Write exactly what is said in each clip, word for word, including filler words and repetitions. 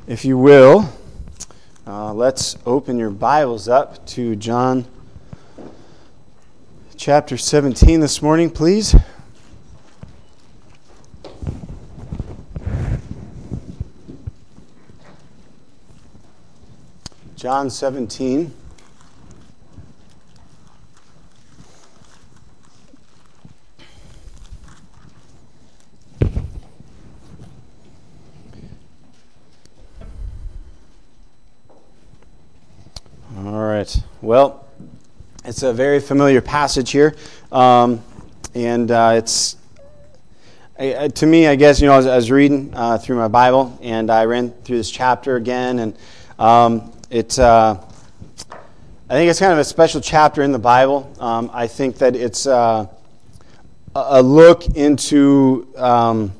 If you will, uh, let's open your Bibles up to John chapter seventeen this morning, please. John seventeen. All right. Well, it's a very familiar passage here, um, and uh, it's I, to me, I guess, you know, I was, I was reading uh, through my Bible, and I ran through this chapter again, and um, it. Uh, I think it's kind of a special chapter in the Bible. Um, I think that it's uh, a look into. Um,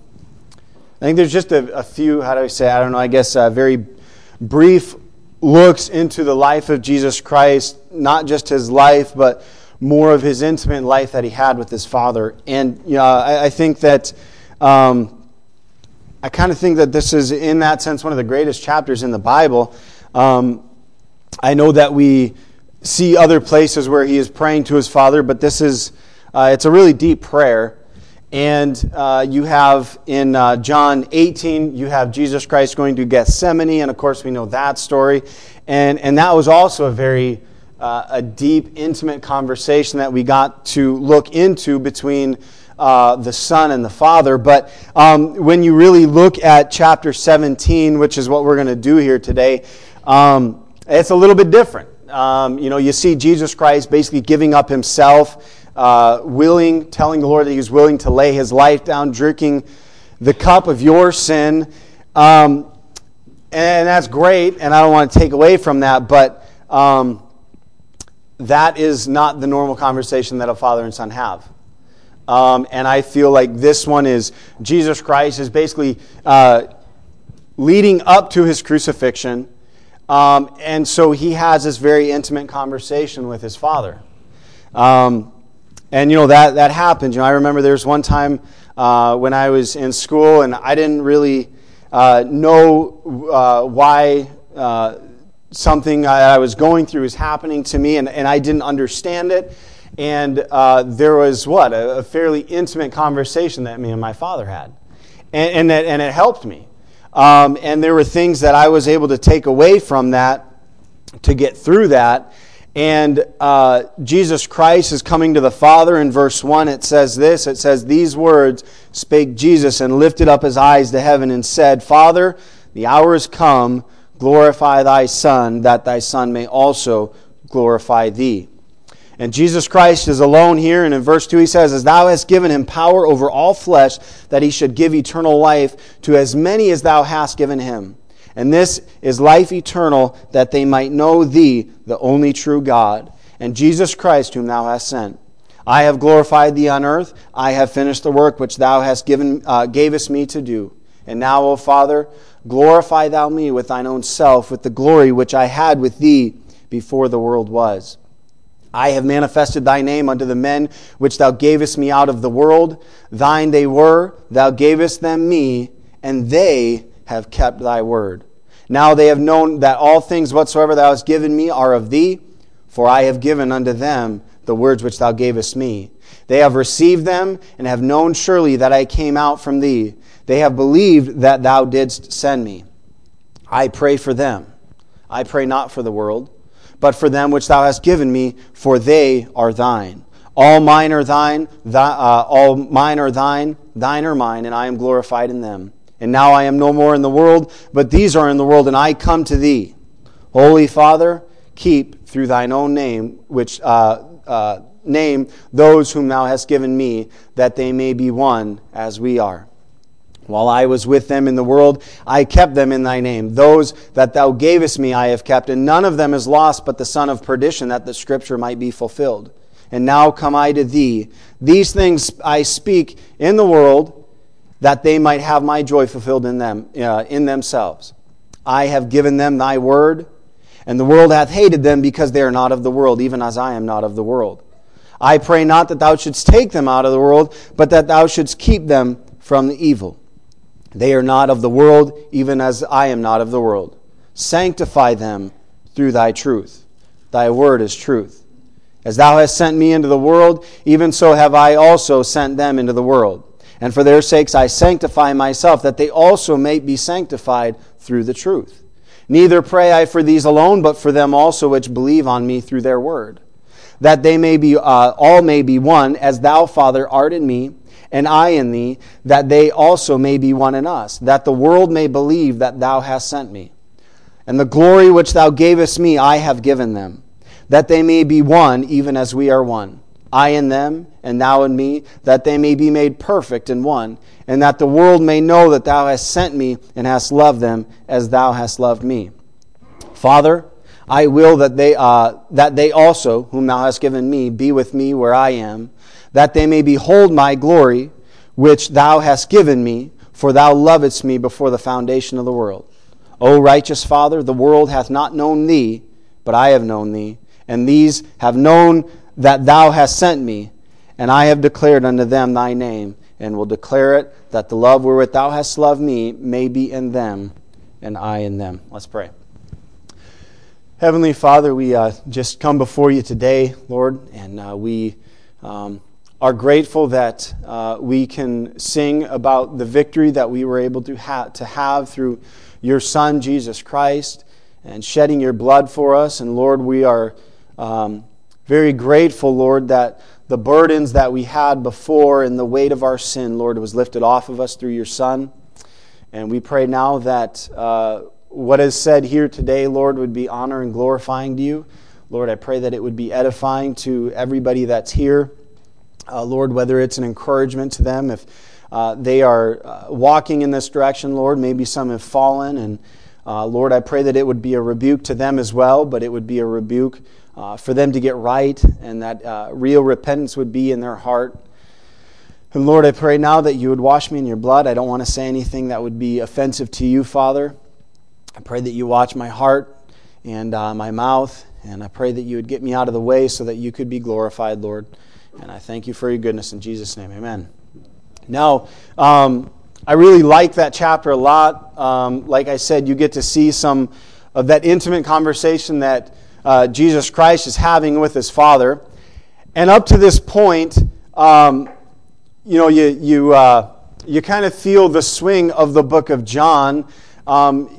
I think there's just a, a few. How do I say? I don't know. I guess uh, very brief looks into the life of Jesus Christ, not just his life, but more of his intimate life that he had with his Father. And you know, I, I think that um, I kind of think that this is, in that sense, one of the greatest chapters in the Bible. Um, I know that we see other places where he is praying to his Father, but this is uh, it's a really deep prayer. And uh, you have in uh, John eighteen, you have Jesus Christ going to Gethsemane, and of course we know that story. And and that was also a very uh, a deep, intimate conversation that we got to look into between uh, the Son and the Father. But um, when you really look at chapter seventeen, which is what we're going to do here today, um, it's a little bit different. Um, you know, you see Jesus Christ basically giving up himself. Uh, willing, telling the Lord that he was willing to lay his life down, drinking the cup of your sin. Um, and that's great, and I don't want to take away from that, but um, that is not the normal conversation that a father and son have. Um, and I feel like this one is, Jesus Christ is basically uh, leading up to his crucifixion, um, and so he has this very intimate conversation with his Father. Um And, you know, that, that happened. You know, I remember there was one time uh, when I was in school, and I didn't really uh, know uh, why uh, something I, I was going through was happening to me, and, and I didn't understand it. And uh, there was, what, a, a fairly intimate conversation that me and my father had. And, and, that, and it helped me. Um, and there were things that I was able to take away from that to get through that. And uh, Jesus Christ is coming to the Father. In verse one, it says this. It says, "These words spake Jesus, and lifted up his eyes to heaven, and said, Father, the hour is come, glorify thy Son, that thy Son may also glorify thee." And Jesus Christ is alone here. And in verse two he says, "As thou hast given him power over all flesh, that he should give eternal life to as many as thou hast given him. And this is life eternal, that they might know thee, the only true God, and Jesus Christ, whom thou hast sent. I have glorified thee on earth. I have finished the work which thou hast given, uh, gavest me to do. And now, O Father, glorify thou me with thine own self, with the glory which I had with thee before the world was. I have manifested thy name unto the men which thou gavest me out of the world. Thine they were, thou gavest them me, and they have kept thy word. Now they have known that all things whatsoever thou hast given me are of thee, for I have given unto them the words which thou gavest me. They have received them, and have known surely that I came out from thee. They have believed that thou didst send me. I pray for them. I pray not for the world, but for them which thou hast given me, for they are thine. All mine are thine, thy, uh, all mine are thine, thine are mine, and I am glorified in them. And now I am no more in the world, but these are in the world, and I come to thee. Holy Father, keep through thine own name, which uh, uh, name those whom thou hast given me, that they may be one as we are. While I was with them in the world, I kept them in thy name. Those that thou gavest me I have kept, and none of them is lost but the son of perdition, that the scripture might be fulfilled. And now come I to thee. These things I speak in the world, that they might have my joy fulfilled in them, uh, in themselves. I have given them thy word, and the world hath hated them, because they are not of the world, even as I am not of the world. I pray not that thou shouldst take them out of the world, but that thou shouldst keep them from the evil. They are not of the world, even as I am not of the world. Sanctify them through thy truth. Thy word is truth. As thou hast sent me into the world, even so have I also sent them into the world. And for their sakes I sanctify myself, that they also may be sanctified through the truth. Neither pray I for these alone, but for them also which believe on me through their word, that they may be uh, all may be one, as thou, Father, art in me, and I in thee, that they also may be one in us, that the world may believe that thou hast sent me. And the glory which thou gavest me I have given them, that they may be one, even as we are one. I in them, and thou in me, that they may be made perfect in one, and that the world may know that thou hast sent me, and hast loved them as thou hast loved me. Father, I will that they uh, that they also, whom thou hast given me, be with me where I am, that they may behold my glory, which thou hast given me, for thou lovedst me before the foundation of the world. O righteous Father, the world hath not known thee, but I have known thee, and these have known that thou hast sent me, and I have declared unto them thy name, and will declare it, that the love wherewith thou hast loved me may be in them, and I in them. Let's pray. Heavenly Father, we uh, just come before you today, Lord, and uh, we um, are grateful that uh, we can sing about the victory that we were able to, ha- to have through your Son, Jesus Christ, and shedding your blood for us. And Lord, we are um, very grateful, Lord, that the burdens that we had before and the weight of our sin, Lord, was lifted off of us through your Son. And we pray now that uh, what is said here today, Lord, would be honor and glorifying to you. Lord, I pray that it would be edifying to everybody that's here. Uh, Lord, whether it's an encouragement to them, if uh, they are uh, walking in this direction, Lord, maybe some have fallen. And uh, Lord, I pray that it would be a rebuke to them as well, but it would be a rebuke uh, for them to get right, and that uh, real repentance would be in their heart. And Lord, I pray now that you would wash me in your blood. I don't want to say anything that would be offensive to you, Father. I pray that you watch my heart and uh, my mouth, and I pray that you would get me out of the way so that you could be glorified, Lord. And I thank you for your goodness in Jesus' name. Amen. Now, um, I really like that chapter a lot. Um, like I said, you get to see some of that intimate conversation that uh, Jesus Christ is having with his Father. And up to this point, um, you know, you you uh, you kind of feel the swing of the book of John. Um,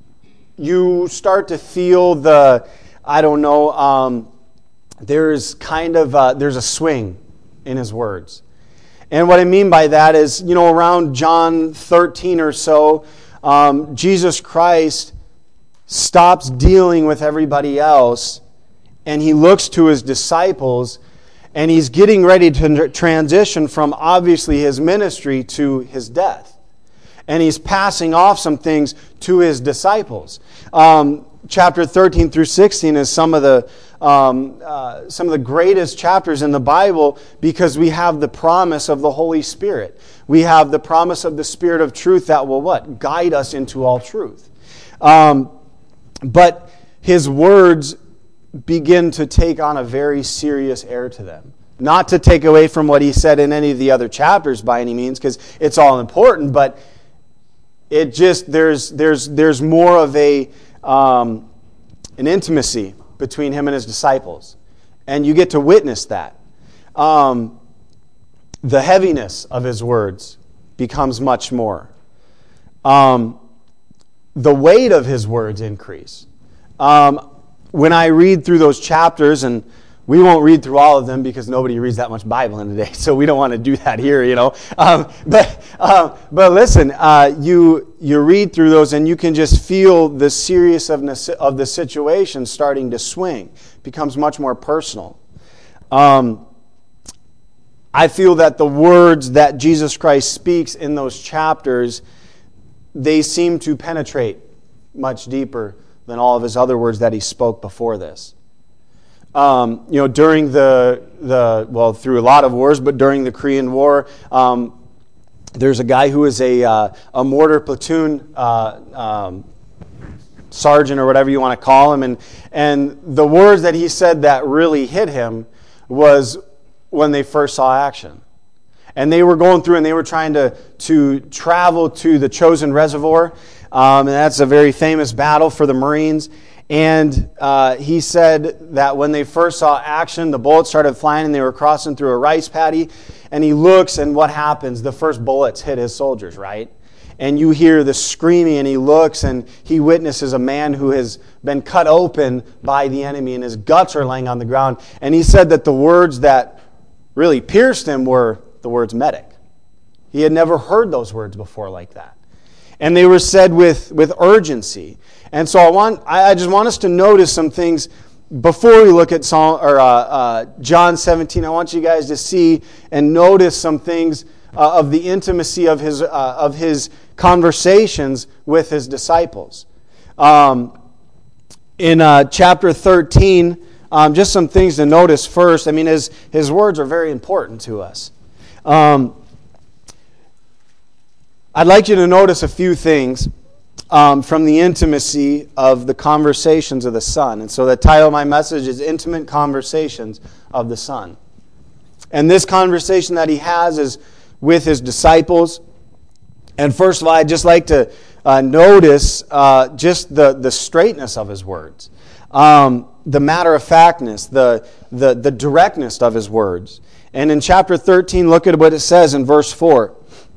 you start to feel the, I don't know, um, there's kind of, uh, there's a swing in his words. And what I mean by that is, you know, around John thirteen or so, um, Jesus Christ stops dealing with everybody else, and he looks to his disciples, and he's getting ready to transition from, obviously, his ministry to his death. And he's passing off some things to his disciples. Um, chapter thirteen through sixteen is some of the um, uh, some of the greatest chapters in the Bible, because we have the promise of the Holy Spirit. We have the promise of the Spirit of truth that will what? Guide us into all truth. Um, but his words begin to take on a very serious air to them. Not to take away from what he said in any of the other chapters by any means, because it's all important, but it just, there's there's there's more of a um, an intimacy between him and his disciples. And you get to witness that. Um, the heaviness of his words becomes much more. Um, the weight of his words increase. Um, when I read through those chapters, and we won't read through all of them because nobody reads that much Bible in a day, so we don't want to do that here, you know. Um, but uh, but listen, uh, you you read through those, and you can just feel the seriousness of the situation starting to swing. It becomes much more personal. Um, I feel that the words that Jesus Christ speaks in those chapters, they seem to penetrate much deeper than all of his other words that he spoke before this. Um, you know, during the, the, well, through a lot of wars, but during the Korean War, um, there's a guy who is a, uh, a mortar platoon uh, um, sergeant or whatever you want to call him. And, and the words that he said that really hit him was when they first saw action. And they were going through and they were trying to, to travel to the Chosin Reservoir. Um, and that's a very famous battle for the Marines. And uh, he said that when they first saw action, the bullets started flying and they were crossing through a rice paddy. And he looks, and what happens? The first bullets hit his soldiers, right? And you hear the screaming, and he looks, and he witnesses a man who has been cut open by the enemy, and his guts are laying on the ground. And he said that the words that really pierced him were the words medic. He had never heard those words before like that. And they were said with, with urgency. And so I want I just want us to notice some things before we look at Psalm, or uh, uh, John seventeen. I want you guys to see and notice some things uh, of the intimacy of his uh, of his conversations with his disciples. Um, in uh, chapter thirteen, um, just some things to notice first. I mean, his his words are very important to us. Um, I'd like you to notice a few things um, from the intimacy of the conversations of the Son. And so the title of my message is Intimate Conversations of the Son. And this conversation that he has is with his disciples. And first of all, I'd just like to uh, notice uh, just the, the straightness of his words. Um, the matter-of-factness, the, the, the directness of his words. And in chapter thirteen, look at what it says in verse four.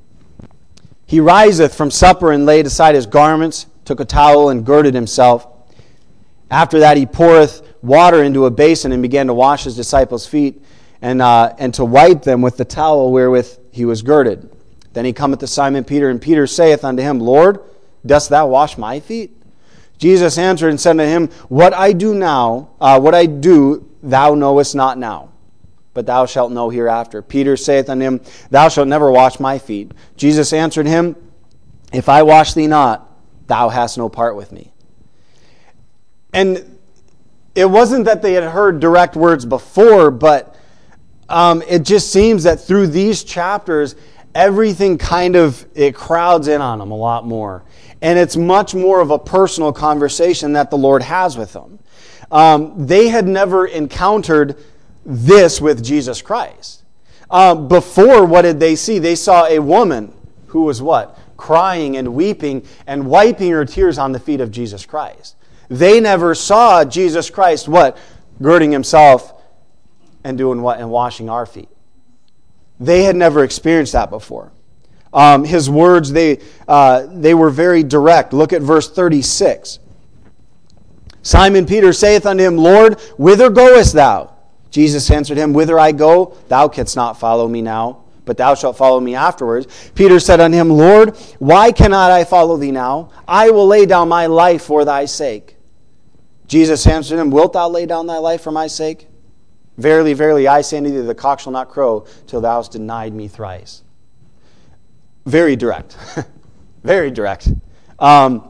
He riseth from supper and laid aside his garments, took a towel and girded himself. After that he poureth water into a basin and began to wash his disciples' feet and, uh, and to wipe them with the towel wherewith he was girded. Then he cometh to Simon Peter, and Peter saith unto him, Lord, dost thou wash my feet? Jesus answered and said unto him, What I do now, uh, what I do, thou knowest not now, but thou shalt know hereafter. Peter saith unto him, Thou shalt never wash my feet. Jesus answered him, If I wash thee not, thou hast no part with me. And it wasn't that they had heard direct words before, but um, it just seems that through these chapters, everything kind of, it crowds in on them a lot more. And it's much more of a personal conversation that the Lord has with them. Um, they had never encountered this with Jesus Christ. Uh, before, what did they see? They saw a woman who was what? Crying and weeping and wiping her tears on the feet of Jesus Christ. They never saw Jesus Christ, what? Girding himself and doing what? And washing our feet. They had never experienced that before. Um, his words, they, uh, they were very direct. Look at verse thirty-six. Simon Peter saith unto him, Lord, whither goest thou? Jesus answered him, Whither I go, thou canst not follow me now, but thou shalt follow me afterwards. Peter said unto him, Lord, why cannot I follow thee now? I will lay down my life for thy sake. Jesus answered him, Wilt thou lay down thy life for my sake? Verily, verily, I say unto thee, the cock shall not crow till thou hast denied me thrice. Very direct. Very direct. Um,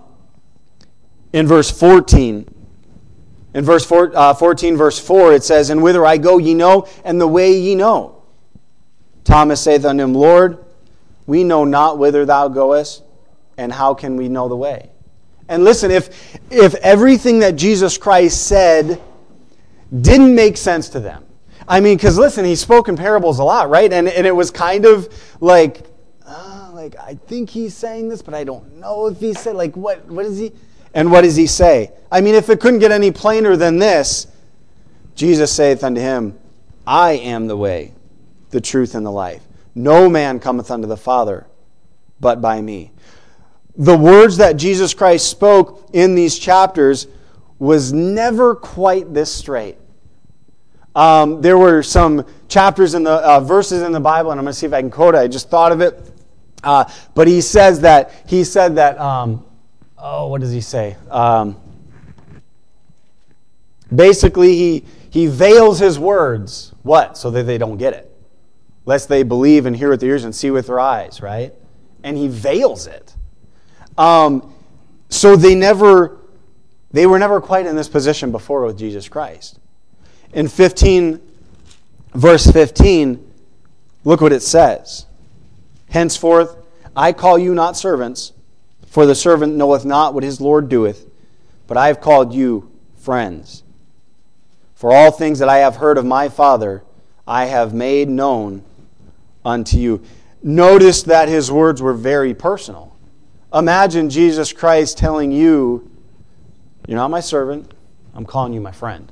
in verse fourteen, in verse four, uh, fourteen, verse four, it says, And whither I go ye know, and the way ye know. Thomas saith unto him, Lord, we know not whither thou goest, and how can we know the way? And listen, if, if everything that Jesus Christ said didn't make sense to them, I mean, because listen, he spoke in parables a lot, right? And, and it was kind of like, uh, like, I think he's saying this, but I don't know if he said, like, what, what is he? And what does he say? I mean, if it couldn't get any plainer than this, Jesus saith unto him, I am the way, the truth, and the life. No man cometh unto the Father but by me. The words that Jesus Christ spoke in these chapters was never quite this straight. Um, there were some chapters in the uh, verses in the Bible, and I'm going to see if I can quote it. I just thought of it. Uh, but he says that, he said that, um, oh, what does he say? Um, basically, he, he veils his words. What? So that they don't get it. Lest they believe and hear with their ears and see with their eyes, right? And he veils it. Um, so they never, they were never quite in this position before with Jesus Christ. In fifteen, verse fifteen, look what it says. Henceforth, I call you not servants, for the servant knoweth not what his Lord doeth, but I have called you friends. For all things that I have heard of my Father, I have made known unto you. Notice that his words were very personal. Imagine Jesus Christ telling you, you're not my servant, I'm calling you my friend.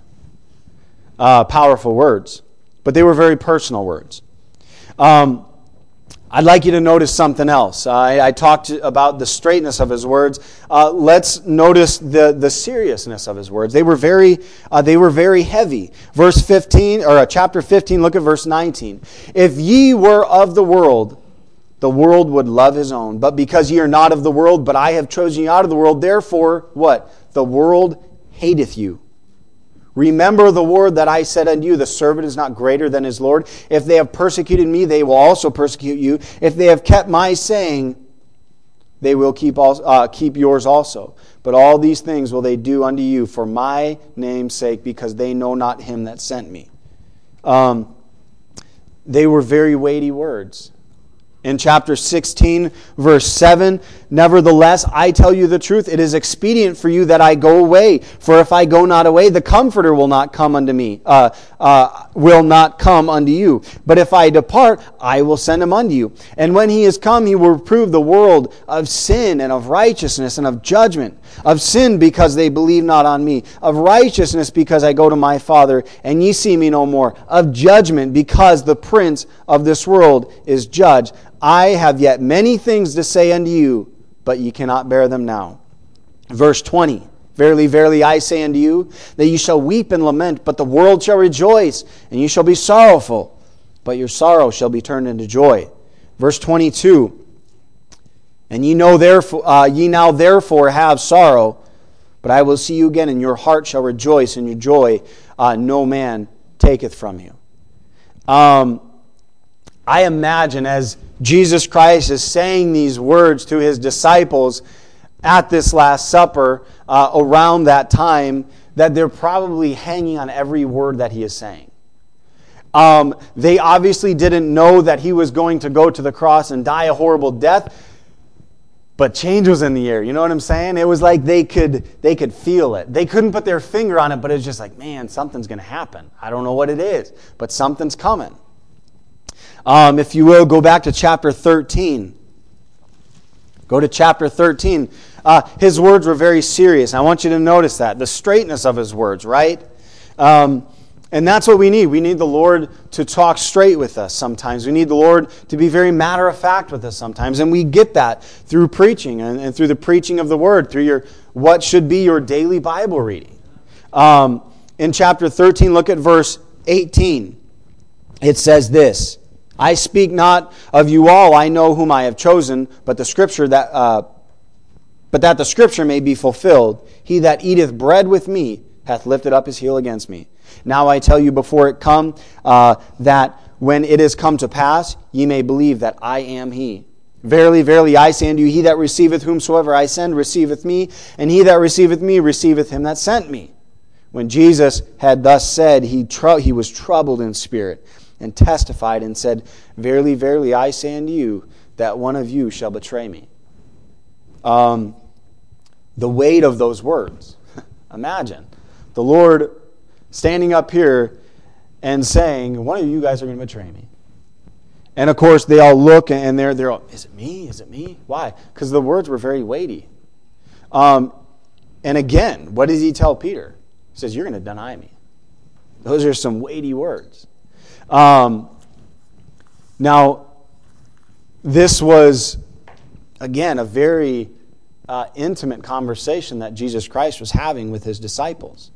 Uh, powerful words. But they were very personal words. Um, I'd like you to notice something else. I, I talked about the straightness of his words. Uh, let's notice the, the seriousness of his words. They were very uh, they were very heavy. Verse fifteen, or uh, chapter fifteen. Look at verse nineteen. If ye were of the world, the world would love his own. But because ye are not of the world, but I have chosen you out of the world, therefore what? The world hateth you. Remember the word that I said unto you, the servant is not greater than his Lord. If they have persecuted me, they will also persecute you. If they have kept my saying, they will keep also, uh, keep yours also. But all these things will they do unto you for my name's sake, because they know not him that sent me. Um, they were very weighty words. In chapter sixteen, verse seven, nevertheless, I tell you the truth, it is expedient for you that I go away. For if I go not away, the Comforter will not come unto me, uh, uh, will not come unto you. But if I depart, I will send him unto you. And when he is come, he will reprove the world of sin and of righteousness and of judgment. Of sin, because they believe not on me. Of righteousness, because I go to my Father, and ye see me no more. Of judgment, because the prince of this world is judged. I have yet many things to say unto you, but ye cannot bear them now. Verse twenty, verily, verily, I say unto you, that ye shall weep and lament, but the world shall rejoice, and ye shall be sorrowful, but your sorrow shall be turned into joy. Verse twenty-two, and ye know therefore, uh, ye now therefore have sorrow, but I will see you again, and your heart shall rejoice, and your joy uh, no man taketh from you. Um, I imagine as Jesus Christ is saying these words to his disciples at this Last Supper uh, around that time, that they're probably hanging on every word that he is saying. Um, they obviously didn't know that he was going to go to the cross and die a horrible death, but change was in the air. You know what I'm saying? It was like they could they could feel it. They couldn't put their finger on it, but it's just like, man, something's going to happen. I don't know what it is, but something's coming. Um, if you will, go back to chapter thirteen. Go to chapter thirteen. Uh, his words were very serious. I want you to notice that. The straightness of his words, right? Um, and that's what we need. We need the Lord to talk straight with us sometimes. We need the Lord to be very matter-of-fact with us sometimes. And we get that through preaching and, and through the preaching of the Word, through your what should be your daily Bible reading. Um, in chapter thirteen, look at verse eighteen. It says this, I speak not of you all, I know whom I have chosen, but the scripture that, uh, but that the scripture may be fulfilled. He that eateth bread with me hath lifted up his heel against me. Now I tell you before it come, uh, that when it is come to pass, ye may believe that I am he. Verily, verily, I say unto you, he that receiveth whomsoever I send receiveth me, and he that receiveth me receiveth him that sent me. When Jesus had thus said, he, tr- he was troubled in spirit, and testified and said, verily, verily, I say unto you, that one of you shall betray me. Um, the weight of those words. Imagine the Lord standing up here and saying, one of you guys are going to betray me. And of course, they all look and they're, they're all, is it me? Is it me? Why? Because the words were very weighty. Um, and again, what does he tell Peter? He says, you're going to deny me. Those are some weighty words. Um, now, this was, again, a very uh, intimate conversation that Jesus Christ was having with his disciples.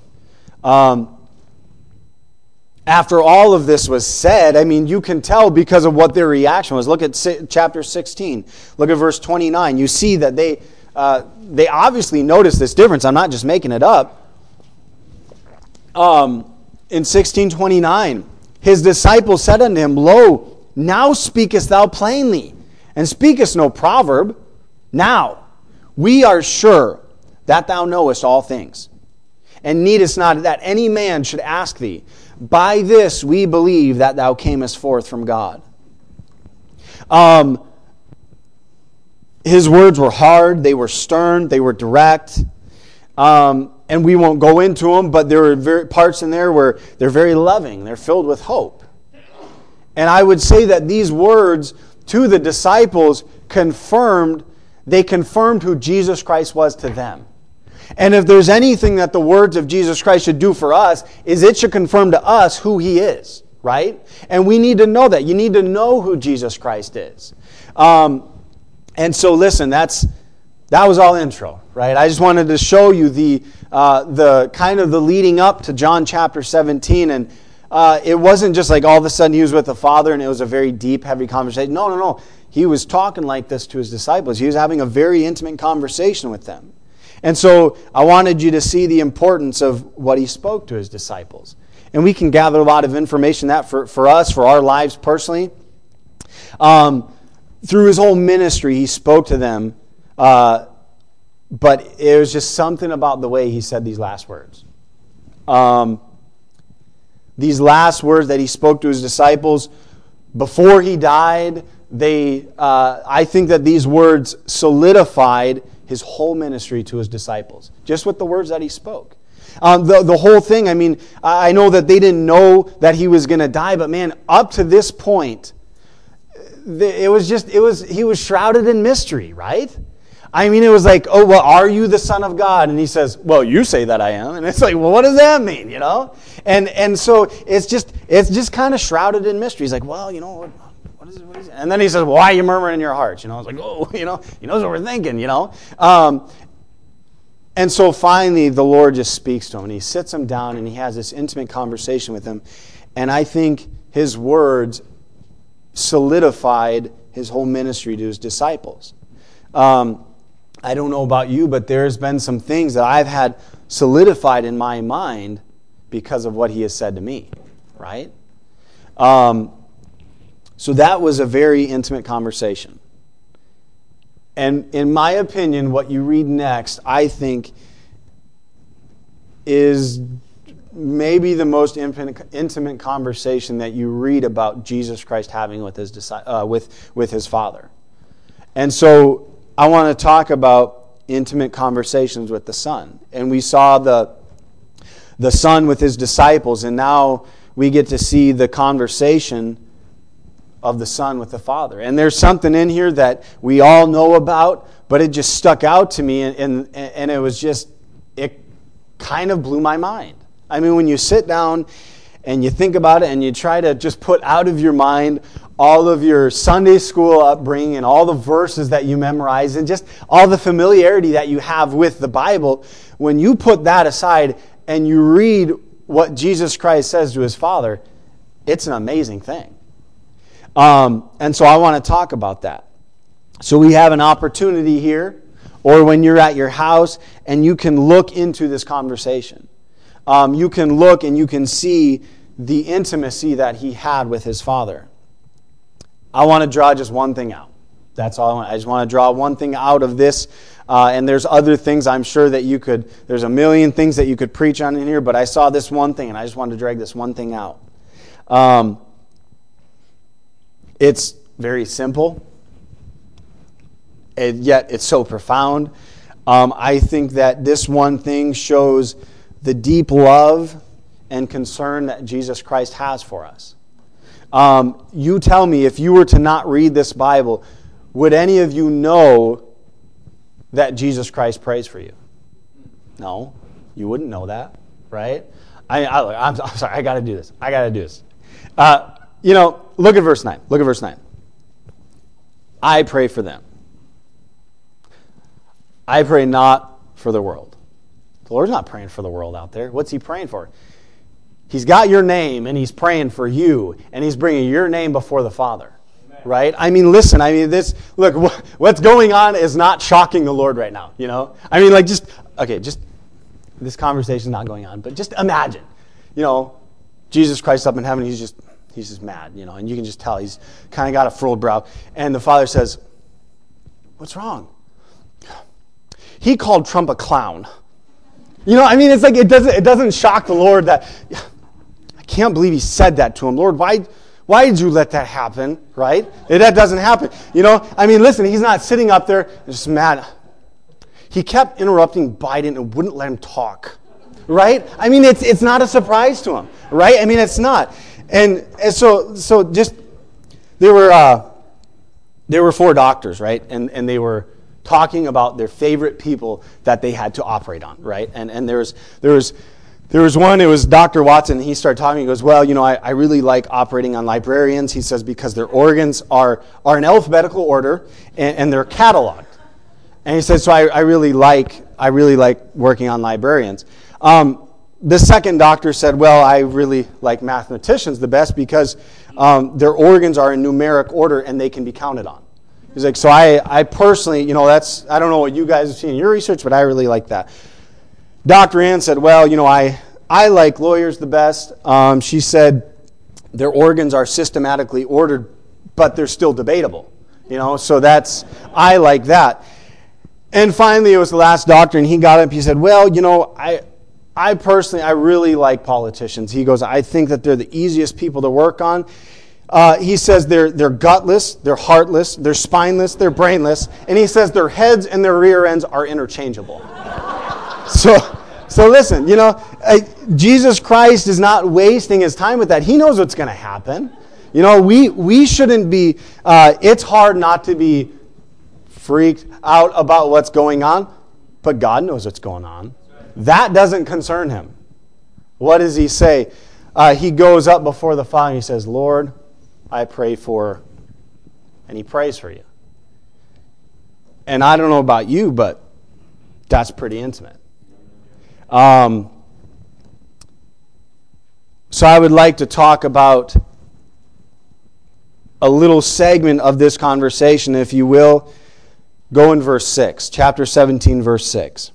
Um, after all of this was said, I mean, you can tell because of what their reaction was. Look at chapter sixteen. Look at verse twenty-nine. You see that they, uh, they obviously noticed this difference. I'm not just making it up. Um, in sixteen twenty-nine, his disciples said unto him, Lo, now speakest thou plainly, and speakest no proverb. Now, we are sure that thou knowest all things, and needest not that any man should ask thee. By this we believe that thou camest forth from God. Um, his words were hard, they were stern, they were direct. Um, and we won't go into them, but there are very, parts in there where they're very loving. They're filled with hope. And I would say that these words to the disciples confirmed, they confirmed who Jesus Christ was to them. And if there's anything that the words of Jesus Christ should do for us, is it should confirm to us who He is, right? And we need to know that. You need to know who Jesus Christ is. Um, and so listen, that's that was all intro, right? I just wanted to show you the uh, the kind of the leading up to John chapter seventeen, and uh, it wasn't just like all of a sudden He was with the Father and it was a very deep, heavy conversation. No, no, no. He was talking like this to His disciples. He was having a very intimate conversation with them. And so I wanted you to see the importance of what He spoke to His disciples. And we can gather a lot of information that for, for us, for our lives personally. Um, through His whole ministry, He spoke to them. Uh, but it was just something about the way He said these last words. Um, these last words that He spoke to His disciples before He died, they, uh, I think that these words solidified His whole ministry to His disciples, just with the words that He spoke. Um, the, the whole thing, I mean, I know that they didn't know that He was going to die, but man, up to this point, it was just, it was, He was shrouded in mystery, right? I mean, it was like, oh, well, are you the Son of God? And He says, well, you say that I am. And it's like, well, what does that mean, you know? And and so it's just, it's just kind of shrouded in mystery. He's like, well, you know, what, what is it? What is it? And then He says, well, why are you murmuring in your hearts? You know, I was like, oh, you know, He knows what we're thinking, you know? Um, and so finally, the Lord just speaks to him, and He sits him down, and He has this intimate conversation with him. And I think His words solidified His whole ministry to His disciples. Um, I don't know about you, but there's been some things that I've had solidified in my mind because of what He has said to me, right? Um, so that was a very intimate conversation. And in my opinion, what you read next, I think, is maybe the most intimate conversation that you read about Jesus Christ having with His uh, with with His Father. And so I want to talk about intimate conversations with the Son. And we saw the the Son with His disciples, and now we get to see the conversation of the Son with the Father. And there's something in here that we all know about, but it just stuck out to me, and, and, and it was just, it kind of blew my mind. I mean, when you sit down and you think about it and you try to just put out of your mind all of your Sunday school upbringing and all the verses that you memorize and just all the familiarity that you have with the Bible, when you put that aside and you read what Jesus Christ says to His Father, it's an amazing thing. Um, and so I want to talk about that. So we have an opportunity here, or when you're at your house, and you can look into this conversation. Um, you can look and you can see the intimacy that He had with His Father. I want to draw just one thing out. That's all I want. I just want to draw one thing out of this. Uh, and there's other things I'm sure that you could, there's a million things that you could preach on in here, but I saw this one thing and I just wanted to drag this one thing out. Um, it's very simple, and yet it's so profound. Um, I think that this one thing shows the deep love and concern that Jesus Christ has for us. Um, you tell me, if you were to not read this Bible, would any of you know that Jesus Christ prays for you? No, you wouldn't know that, right? I, I, I'm, I'm sorry, I got to do this. I got to do this. Uh, you know, look at verse nine. Look at verse nine. I pray for them. I pray not for the world. The Lord's not praying for the world out there. What's He praying for? He's got your name, and He's praying for you, and He's bringing your name before the Father. Amen. Right? I mean, listen, I mean, this, look, what's going on is not shocking the Lord right now, you know? I mean, like, just, okay, just, this conversation's not going on, but just imagine, you know, Jesus Christ up in heaven, He's just, He's just mad, you know, and you can just tell He's kind of got a furrowed brow. And the Father says, what's wrong? He called Trump a clown. You know, I mean, it's like it doesn't it doesn't shock the Lord that, I can't believe He said that to him. Lord, why why did you let that happen, right? That doesn't happen. You know, I mean, listen, He's not sitting up there just mad. He kept interrupting Biden and wouldn't let him talk, right? I mean, it's it's not a surprise to Him, right? I mean, it's not. And, and so so just there were uh, there were four doctors, right? And and they were talking about their favorite people that they had to operate on, right? And and there was there was there was one. It was Doctor Watson. He started talking. He goes, "Well, you know, I, I really like operating on librarians." He says because their organs are are in alphabetical order and, and they're cataloged. And he said, "So I, I really like I really like working on librarians." Um, the second doctor said, "Well, I really like mathematicians the best because um, their organs are in numeric order and they can be counted on." He's like, "So I, I personally, you know, that's I don't know what you guys have seen in your research, but I really like that." Doctor Ann said, "Well, you know, I I like lawyers the best." Um, she said, "Their organs are systematically ordered, but they're still debatable." You know, so that's I like that. And finally, it was the last doctor, and he got up. He said, "Well, you know, I, I personally, I really like politicians." He goes, "I think that they're the easiest people to work on." Uh, he says they're they're gutless, they're heartless, they're spineless, they're brainless, and he says their heads and their rear ends are interchangeable. so, so listen, you know, uh, Jesus Christ is not wasting his time with that. He knows what's going to happen. You know, we we shouldn't be. Uh, it's hard not to be freaked out about what's going on, but God knows what's going on. That doesn't concern him. What does he say? Uh, he goes up before the Father and he says, "Lord, I pray for," and he prays for you. And I don't know about you, but that's pretty intimate. Um, so I would like to talk about a little segment of this conversation, if you will. Go in verse six, chapter seventeen, verse six.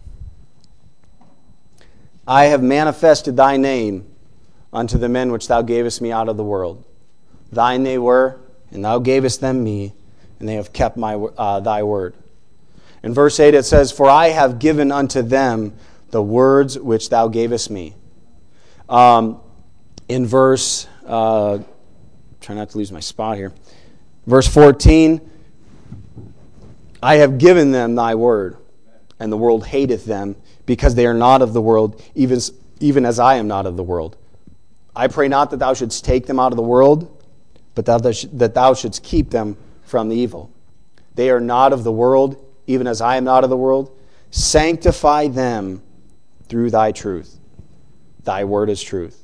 "I have manifested thy name unto the men which thou gavest me out of the world. Thine they were, and thou gavest them me, and they have kept my uh, thy word." In verse eight it says, "For I have given unto them the words which thou gavest me." Um, in verse, uh, try not to lose my spot here. Verse fourteen, "I have given them thy word, and the world hateth them, because they are not of the world, even, even as I am not of the world. I pray not that thou shouldst take them out of the world, but that thou, that thou shouldst keep them from the evil. They are not of the world, even as I am not of the world. Sanctify them through thy truth. Thy word is truth."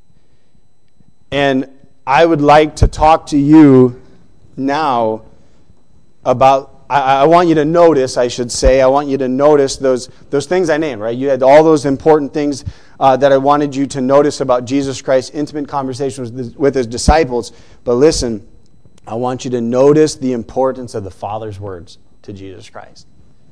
And I would like to talk to you now about, I, I want you to notice, I should say, I want you to notice those, those things I named, right? You had all those important things uh, that I wanted you to notice about Jesus Christ's intimate conversations with, the, with his disciples. But listen, I want you to notice the importance of the Father's words to Jesus Christ.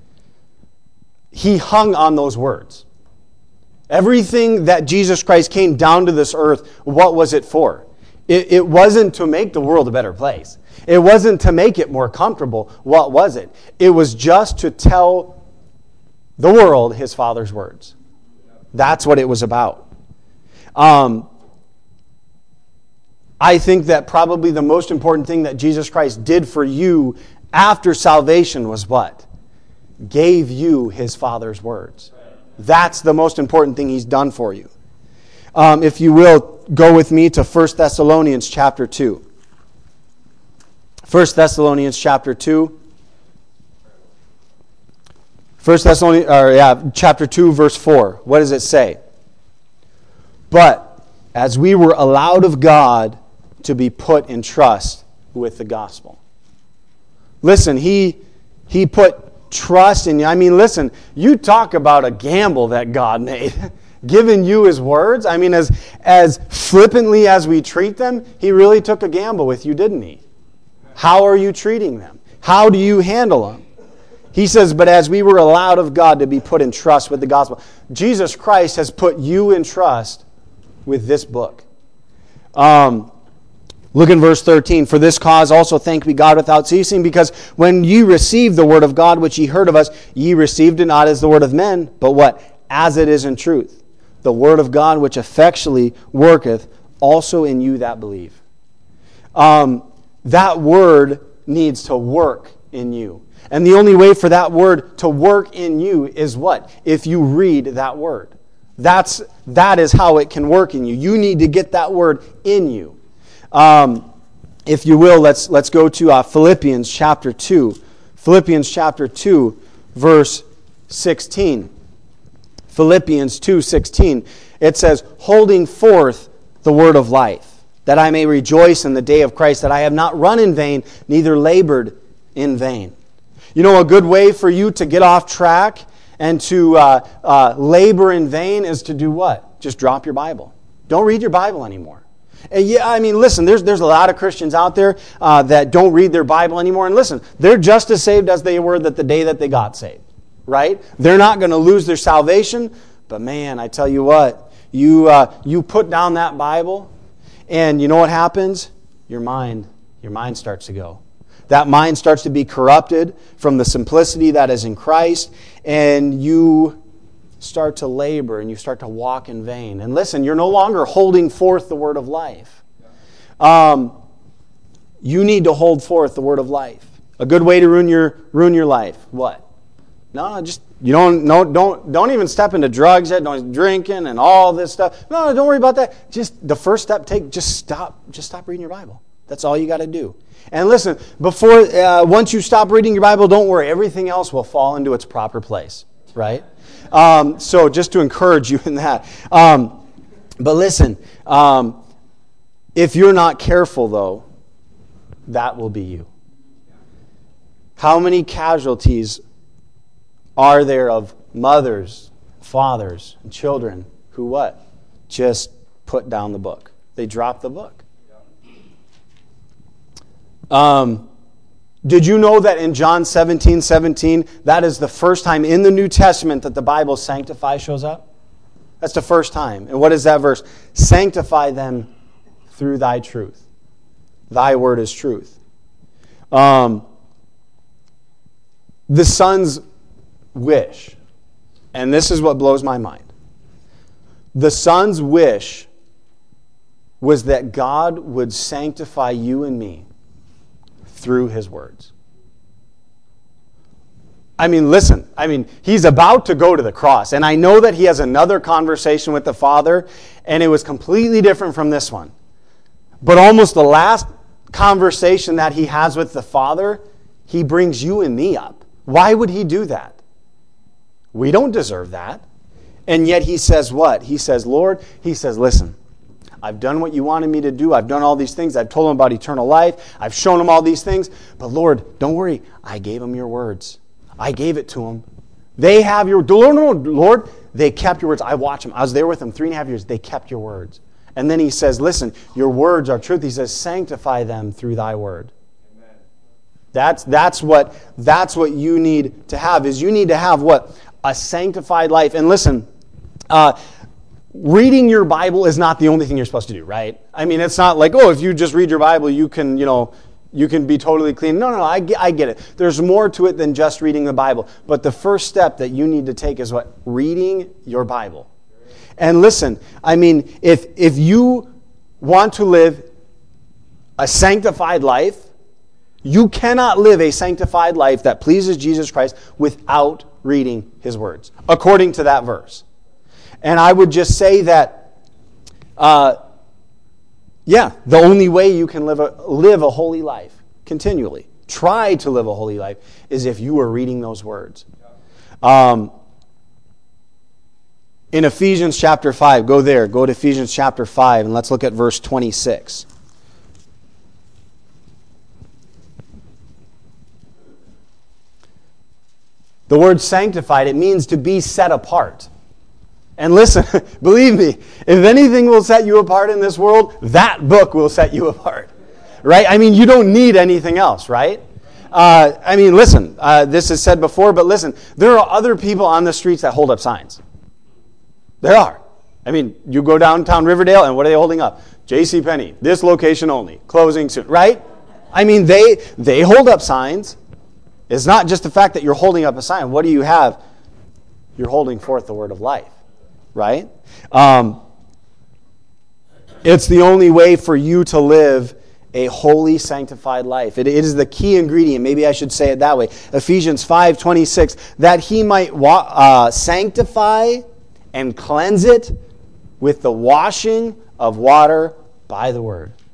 He hung on those words. Everything that Jesus Christ came down to this earth, what was it for? It, it wasn't to make the world a better place. It wasn't to make it more comfortable. What was it? It was just to tell the world his Father's words. That's what it was about. Um, I think that probably the most important thing that Jesus Christ did for you after salvation was what? Gave you his Father's words. That's the most important thing he's done for you. Um, if you will, go with me to First Thessalonians chapter two. First Thessalonians chapter two. First Thessalonians, or yeah, chapter two, verse four. What does it say? "But as we were allowed of God to be put in trust with the gospel." Listen, he he put trust in you. I mean, listen, you talk about a gamble that God made. Giving you his words. I mean, as, as flippantly as we treat them, he really took a gamble with you, didn't he? How are you treating them? How do you handle them? He says, "But as we were allowed of God to be put in trust with the gospel." Jesus Christ has put you in trust with this book. Um, look in verse thirteen. "For this cause also thank we God without ceasing, because when ye received the word of God which ye heard of us, ye received it not as the word of men, but what? As it is in truth. The word of God which effectually worketh also in you that believe." Um, that word needs to work in you. And the only way for that word to work in you is what? If you read that word. That's, that is how it can work in you. You need to get that word in you. Um, if you will, let's let's go to uh, Philippians chapter two. Philippians chapter two, verse sixteen. Philippians two sixteen. It says, holding forth the word of life, that I may rejoice in the day of Christ, that I have not run in vain, neither labored in vain. You know, a good way for you to get off track and to uh, uh, labor in vain is to do what? Just drop your Bible. Don't read your Bible anymore. And yeah, I mean, listen, there's there's a lot of Christians out there uh, that don't read their Bible anymore. And listen, they're just as saved as they were that the day that they got saved, right? They're not going to lose their salvation. But man, I tell you what, you uh, you put down that Bible, and you know what happens? Your mind, your mind starts to go. That mind starts to be corrupted from the simplicity that is in Christ, and you start to labor and you start to walk in vain. And listen, you're no longer holding forth the word of life. Um, you need to hold forth the word of life. A good way to ruin your ruin your life. What? No, no, just you don't no don't don't even step into drugs yet. Don't drinking and all this stuff. No, no, don't worry about that. Just the first step. Take just stop. Just stop reading your Bible. That's all you got to do. And listen, before uh, once you stop reading your Bible, don't worry. Everything else will fall into its proper place. Right? Um, so just to encourage you in that. Um, but listen, um, if you're not careful, though, that will be you. How many casualties are there of mothers, fathers, and children who what? Just put down the book. They drop the book. Um, did you know that in John seventeen seventeen, that is the first time in the New Testament that the Bible sanctify shows up? That's the first time. And what is that verse? Sanctify them through thy truth. Thy word is truth. Um, the Son's wish, and this is what blows my mind. The Son's wish was that God would sanctify you and me through his words. I mean, listen, I mean, he's about to go to the cross, and I know that he has another conversation with the Father, and it was completely different from this one. But almost the last conversation that he has with the Father, he brings you and me up. Why would he do that? We don't deserve that. And yet he says what? He says, Lord, he says, listen, I've done what you wanted me to do. I've done all these things. I've told them about eternal life. I've shown them all these things. But Lord, don't worry. I gave them your words. I gave it to them. They have your... Lord, no, no, Lord, they kept your words. I watched them. I was there with them three and a half years. They kept your words. And then he says, listen, your words are truth. He says, sanctify them through thy word. Amen. That's, that's, what, that's what you need to have, is you need to have what? A sanctified life. And listen, uh, reading your Bible is not the only thing you're supposed to do, right? I mean, it's not like, oh, if you just read your Bible, you can, you know, you can be totally clean. No, no, no, I get, I get it. There's more to it than just reading the Bible. But the first step that you need to take is what? Reading your Bible. And listen, I mean, if if you want to live a sanctified life, you cannot live a sanctified life that pleases Jesus Christ without reading his words, according to that verse. And I would just say that, uh, yeah, the only way you can live a, live a holy life continually, try to live a holy life, is if you are reading those words. Um, in Ephesians chapter five, go there, go to Ephesians chapter five, and let's look at verse twenty-six. The word sanctified, it means to be set apart. And listen, believe me, if anything will set you apart in this world, that book will set you apart. Right? I mean, you don't need anything else, right? Uh, I mean, listen, uh, this is said before, but listen, there are other people on the streets that hold up signs. There are. I mean, you go downtown Riverdale, and what are they holding up? JCPenney, this location only, closing soon, right? I mean, they they hold up signs. It's not just the fact that you're holding up a sign. What do you have? You're holding forth the word of life, right? Um, it's the only way for you to live a holy, sanctified life. It, it is the key ingredient. Maybe I should say it that way. Ephesians five twenty-six, that he might wa- uh, sanctify and cleanse it with the washing of water by the word.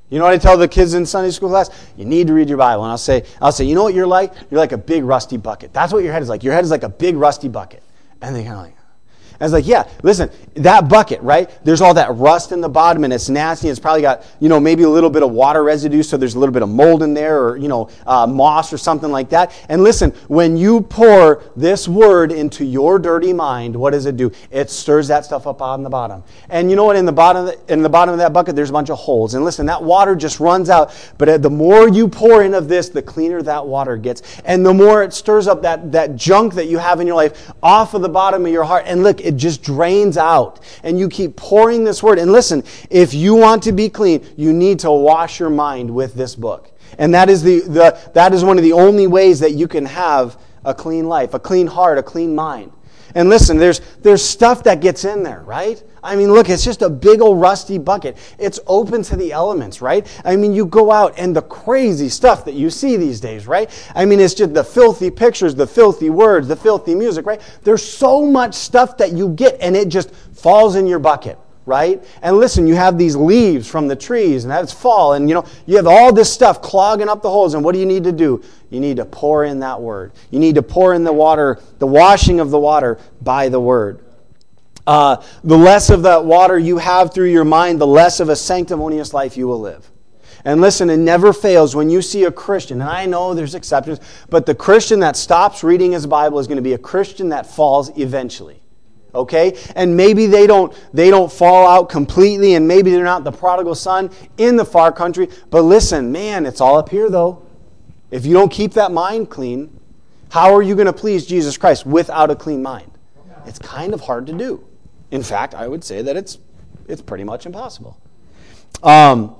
You know what I tell the kids in Sunday school class? You need to read your Bible. And I'll say, I'll say, you know what you're like? You're like a big rusty bucket. That's what your head is like. Your head is like a big rusty bucket. And they kind of like, I was like, yeah, listen, that bucket, right? There's all that rust in the bottom, and it's nasty. It's probably got, you know, maybe a little bit of water residue, so there's a little bit of mold in there, or, you know, uh, moss or something like that. And listen, when you pour this word into your dirty mind, what does it do? It stirs that stuff up on the bottom. And you know what? In the bottom, of the, in the bottom of that bucket, there's a bunch of holes. And listen, that water just runs out. But the more you pour in of this, the cleaner that water gets, and the more it stirs up that that junk that you have in your life off of the bottom of your heart. And look, it just drains out. And you keep pouring this word. And listen, if you want to be clean, you need to wash your mind with this book. And that is the, the that is one of the only ways that you can have a clean life, a clean heart, a clean mind. And listen, there's there's stuff that gets in there, right? I mean, look, it's just a big old rusty bucket. It's open to the elements, right? I mean, you go out and the crazy stuff that you see these days, right? I mean, it's just the filthy pictures, the filthy words, the filthy music, right? There's so much stuff that you get and it just falls in your bucket, right? And listen, you have these leaves from the trees and that's fall, and you know, you have all this stuff clogging up the holes, and what do you need to do? You need to pour in that word. You need to pour in the water, the washing of the water by the word. Uh, the less of that water you have through your mind, the less of a sanctimonious life you will live. And listen, it never fails when you see a Christian, and I know there's exceptions, but the Christian that stops reading his Bible is going to be a Christian that falls eventually. Okay? And maybe they don't they don't fall out completely, and maybe they're not the prodigal son in the far country, but listen, man, it's all up here though. If you don't keep that mind clean, how are you going to please Jesus Christ without a clean mind? It's kind of hard to do. In fact, I would say that it's it's pretty much impossible. Um,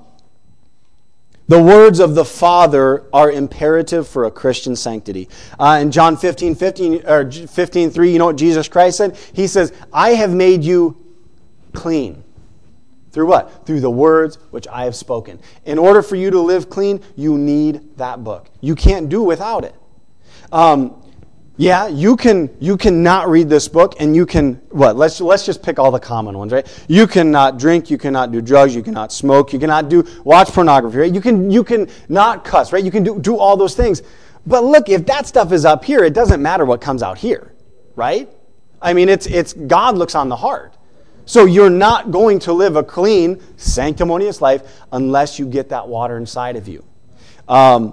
the words of the Father are imperative for a Christian sanctity. Uh, in John fifteen, fifteen, or fifteen three, you know what Jesus Christ said? He says, I have made you clean. Through what? Through the words which I have spoken. In order for you to live clean, you need that book. You can't do without it. Um, Yeah, you can you cannot read this book, and you can, what, let's let's just pick all the common ones, right? You cannot drink, you cannot do drugs, you cannot smoke, you cannot do watch pornography, right? You can you can not cuss, right? You can do, do all those things. But look, if that stuff is up here, it doesn't matter what comes out here, right? I mean, it's it's God looks on the heart. So you're not going to live a clean, sanctimonious life unless you get that water inside of you. Um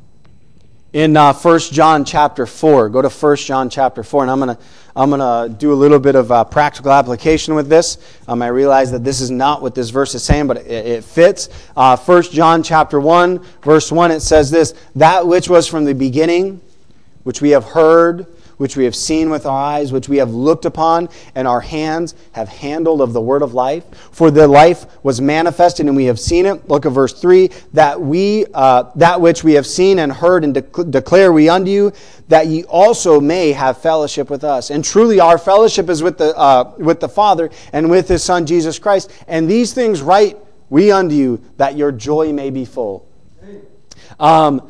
In uh, First John chapter four, go to First John chapter four, and I'm gonna I'm gonna do a little bit of uh, practical application with this. Um, I realize that this is not what this verse is saying, but it, it fits. Uh, First John chapter one, verse one, it says this: "That which was from the beginning, which we have heard, which we have seen with our eyes, which we have looked upon, and our hands have handled of the word of life. For the life was manifested, and we have seen it." Look at verse three. That we, uh, that which we have seen and heard and de- declare we unto you, that ye also may have fellowship with us. And truly our fellowship is with the uh, with the Father and with His Son Jesus Christ. And these things write we unto you, that your joy may be full. Um,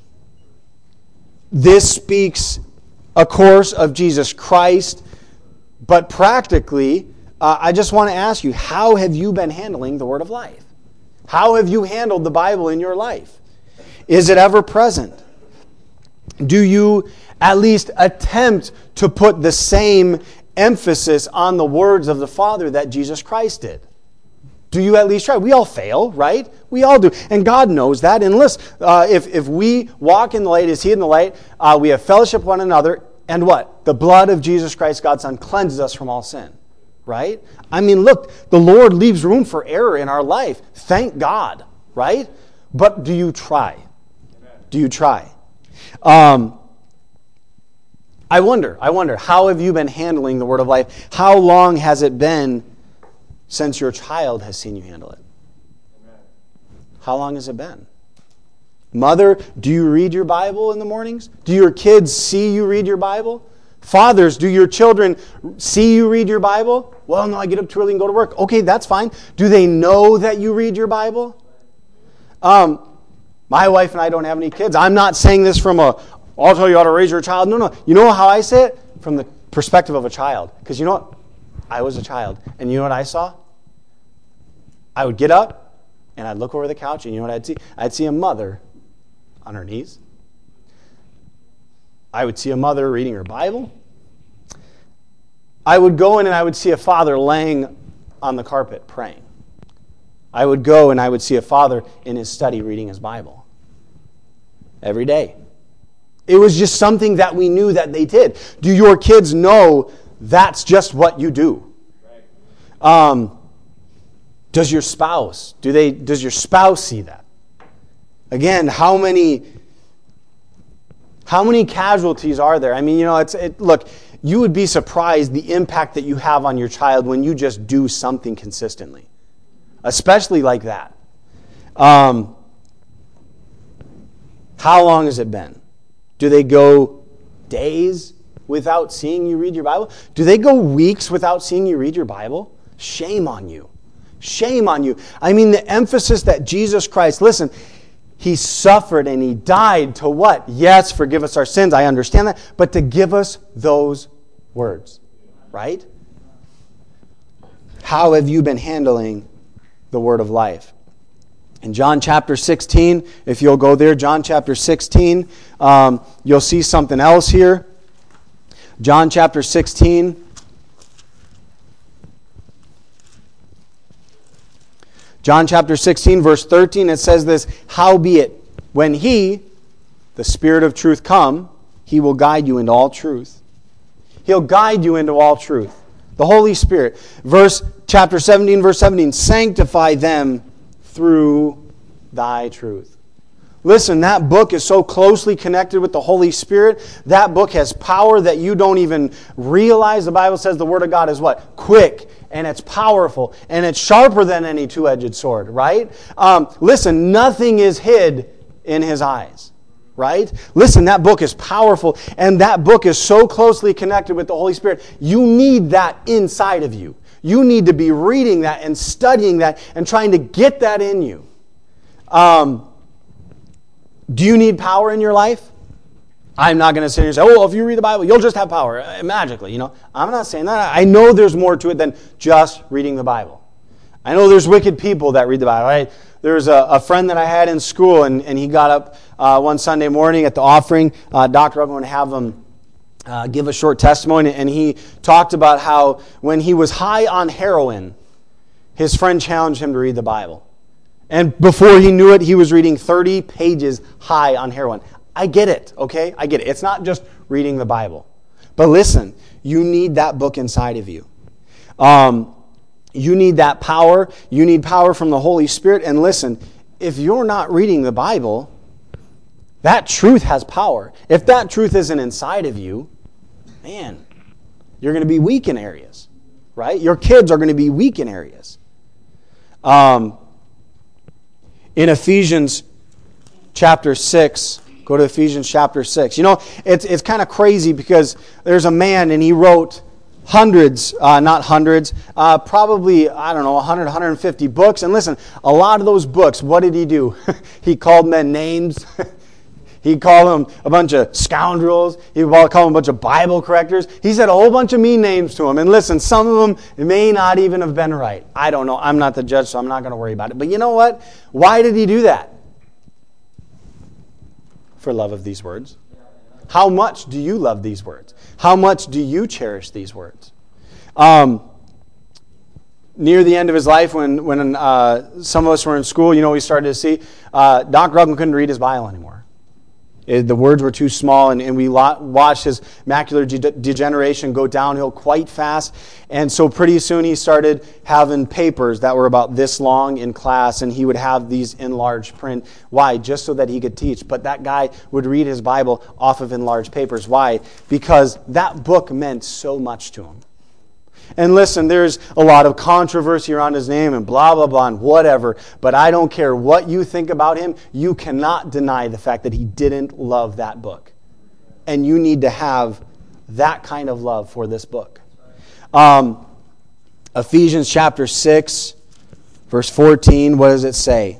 this speaks, of course, of Jesus Christ, but practically, uh, I just want to ask you, how have you been handling the Word of Life? How have you handled the Bible in your life? Is it ever present? Do you at least attempt to put the same emphasis on the words of the Father that Jesus Christ did? Do you at least try? We all fail, right? We all do. And God knows that. And listen, uh, if, if we walk in the light as He in the light, uh, we have fellowship with one another. And what? The blood of Jesus Christ, God's Son, cleanses us from all sin. Right? I mean, look, the Lord leaves room for error in our life. Thank God. Right? But do you try? Do you try? Um, I wonder, I wonder, how have you been handling the Word of Life? How long has it been since your child has seen you handle it? How long has it been? Mother, do you read your Bible in the mornings? Do your kids see you read your Bible? Fathers, do your children see you read your Bible? Well, no, I get up too early and go to work. Okay, that's fine. Do they know that you read your Bible? Um, my wife and I don't have any kids. I'm not saying this from a, I'll tell you how to raise your child. No, no. You know how I say it? From the perspective of a child. Because you know what? I was a child. And you know what I saw? I would get up, And I'd look over the couch, and you know what I'd see? I'd see a mother on her knees. I would see a mother reading her Bible. I would go in and I would see a father laying on the carpet praying. I would go and I would see a father in his study reading his Bible. Every day. It was just something that we knew that they did. Do your kids know that's just what you do? Um, does your spouse, do they? Does your spouse see that? Again, how many, how many casualties are there? I mean, you know, it's it, look, you would be surprised the impact that you have on your child when you just do something consistently, especially like that. Um, how long has it been? Do they go days without seeing you read your Bible? Do they go weeks without seeing you read your Bible? Shame on you. Shame on you. I mean, the emphasis that Jesus Christ, listen, He suffered and He died to what? Yes, forgive us our sins. I understand that. But to give us those words, right? How have you been handling the word of life? In John chapter sixteen, if you'll go there, John chapter sixteen, um, you'll see something else here. John chapter sixteen. John chapter sixteen, verse thirteen, it says this, howbeit, when He, the Spirit of truth, come, He will guide you into all truth. He'll guide you into all truth. The Holy Spirit. Verse chapter seventeen, verse seventeen, sanctify them through thy truth. Listen, that book is so closely connected with the Holy Spirit. That book has power that you don't even realize. The Bible says the Word of God is what? Quick, and it's powerful, and it's sharper than any two-edged sword, right? Um, listen, nothing is hid in His eyes, right? Listen, that book is powerful, and that book is so closely connected with the Holy Spirit. You need that inside of you. You need to be reading that and studying that and trying to get that in you. Um, do you need power in your life? I'm not going to sit here and say, oh, well, if you read the Bible, you'll just have power uh, magically. You know, I'm not saying that. I know there's more to it than just reading the Bible. I know there's wicked people that read the Bible. I, there's a, a friend that I had in school, and, and he got up uh, one Sunday morning at the offering. Uh, Doctor Upman would have him uh, give a short testimony, and he talked about how when he was high on heroin, his friend challenged him to read the Bible. And before he knew it, he was reading thirty pages high on heroin. I get it, okay? I get it. It's not just reading the Bible. But listen, you need that book inside of you. Um, you need that power. You need power from the Holy Spirit. And listen, if you're not reading the Bible, that truth has power. If that truth isn't inside of you, man, you're going to be weak in areas, right? Your kids are going to be weak in areas. Um, in Ephesians chapter six, go to Ephesians chapter six. You know, it's it's kind of crazy because there's a man and he wrote hundreds, uh, not hundreds, uh, probably, I don't know, one hundred, one hundred fifty books. And listen, a lot of those books, what did he do? He called men names. He called them a bunch of scoundrels. He called them a bunch of Bible correctors. He said a whole bunch of mean names to them. And listen, some of them may not even have been right. I don't know. I'm not the judge, so I'm not going to worry about it. But you know what? Why did he do that? For love of these words. How much do you love these words? How much do you cherish these words? Um, near the end of his life, when when uh, some of us were in school, you know, we started to see uh, Doctor Ruggman couldn't read his Bible anymore. It, the words were too small, and, and we lo- watched his macular de- degeneration go downhill quite fast. And so pretty soon he started having papers that were about this long in class, and he would have these in large print. Why? Just so that he could teach. But that guy would read his Bible off of enlarged papers. Why? Because that book meant so much to him. And listen, there's a lot of controversy around his name and blah, blah, blah, and whatever. But I don't care what you think about him. You cannot deny the fact that he didn't love that book. And you need to have that kind of love for this book. Um, Ephesians chapter six, verse fourteen, what does it say?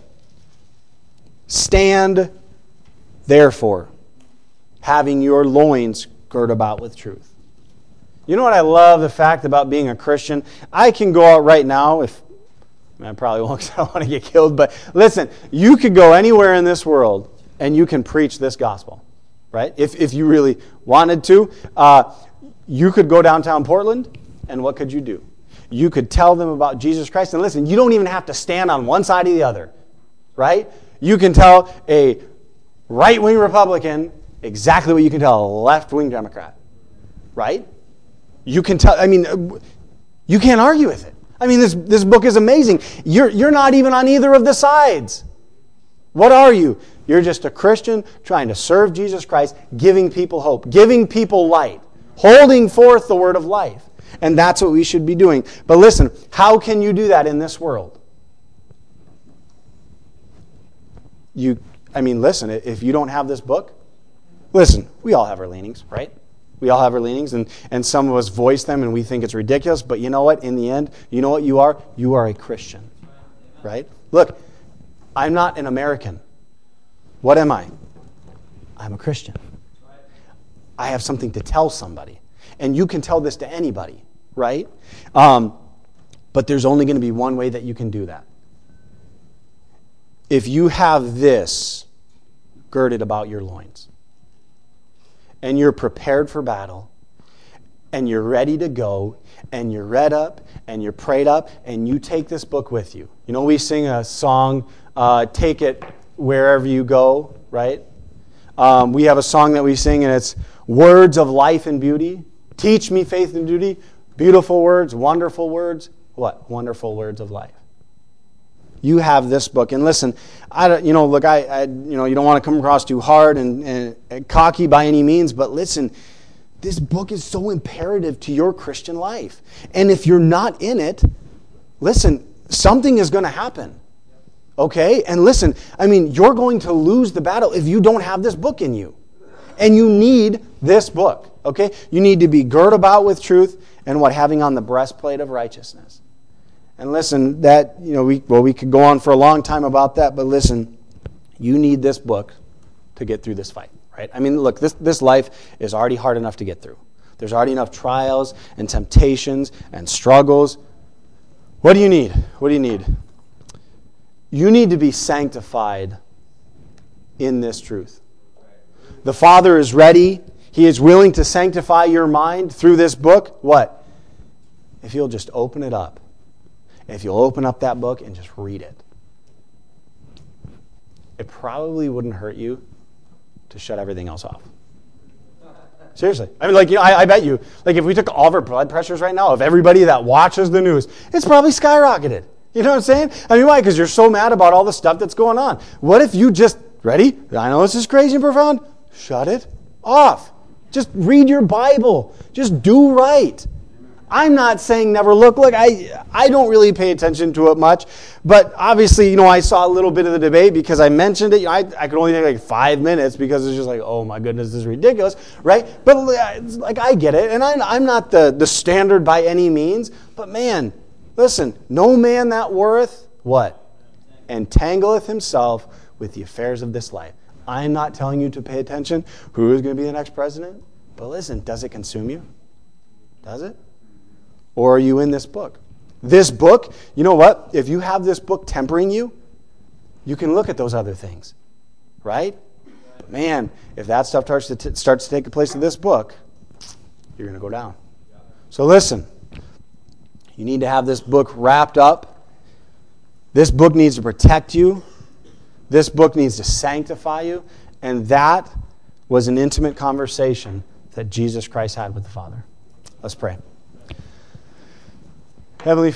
Stand, therefore, having your loins girt about with truth. You know what I love the fact about being a Christian? I can go out right now, if I probably won't because I don't want to get killed. But listen, you could go anywhere in this world and you can preach this gospel, right? If if you really wanted to. Uh, you could go downtown Portland, and what could you do? You could tell them about Jesus Christ. And listen, you don't even have to stand on one side or the other, right? You can tell a right-wing Republican exactly what you can tell a left-wing Democrat, right? You can tell, I mean, you can't argue with it. I mean, this, this book is amazing. You're, you're not even on either of the sides. What are you? You're just a Christian trying to serve Jesus Christ, giving people hope, giving people light, holding forth the word of life. And that's what we should be doing. But listen, how can you do that in this world? You, I mean, listen, if you don't have this book, listen, we all have our leanings, right? We all have our leanings, and, and some of us voice them, and we think it's ridiculous. But you know what? In the end, you know what you are? You are a Christian, right? Look, I'm not an American. What am I? I'm a Christian. I have something to tell somebody. And you can tell this to anybody, right? Um, but there's only going to be one way that you can do that. If you have this girded about your loins, and you're prepared for battle, and you're ready to go, and you're read up, and you're prayed up, and you take this book with you. You know, we sing a song, uh, Take It Wherever You Go, right? Um, we have a song that we sing, and it's words of life and beauty. Teach me faith and duty. Beautiful words, wonderful words. What? Wonderful words of life. You have this book, and listen. I don't, you know, look, I, I, you know, you don't want to come across too hard and, and, and cocky by any means, but listen, this book is so imperative to your Christian life. And if you're not in it, listen, something is going to happen. Okay? And listen, I mean, you're going to lose the battle if you don't have this book in you. And you need this book. Okay? You need to be girt about with truth and what? Having on the breastplate of righteousness. And listen, that, you know, we well, we could go on for a long time about that, but listen, you need this book to get through this fight, right? I mean, look, this, this life is already hard enough to get through. There's already enough trials and temptations and struggles. What do you need? What do you need? You need to be sanctified in this truth. The Father is ready. He is willing to sanctify your mind through this book. What? If you'll just open it up. If you'll open up that book and just read it. It probably wouldn't hurt you to shut everything else off. Seriously. I mean, like, you know, I, I bet you, like, if we took all of our blood pressures right now of everybody that watches the news, it's probably skyrocketed. You know what I'm saying? I mean, why? Because you're so mad about all the stuff that's going on. What if you just, ready? I know this is crazy and profound. Shut it off. Just read your Bible. Just do right. I'm not saying never look. Look, I I don't really pay attention to it much. But obviously, you know, I saw a little bit of the debate because I mentioned it. You know, I, I could only take like five minutes because it's just like, oh my goodness, this is ridiculous, right? But it's like, I get it. And I'm, I'm not the, the standard by any means. But man, listen, no man that worth, what? Entangleth himself with the affairs of this life. I'm not telling you to pay attention who is going to be the next president. But listen, does it consume you? Does it? Or are you in this book? This book, you know what? If you have this book tempering you, you can look at those other things, right? But man, if that stuff starts to, t- starts to take the place of this book, you're going to go down. So listen, you need to have this book wrapped up. This book needs to protect you. This book needs to sanctify you. And that was an intimate conversation that Jesus Christ had with the Father. Let's pray. Heavenly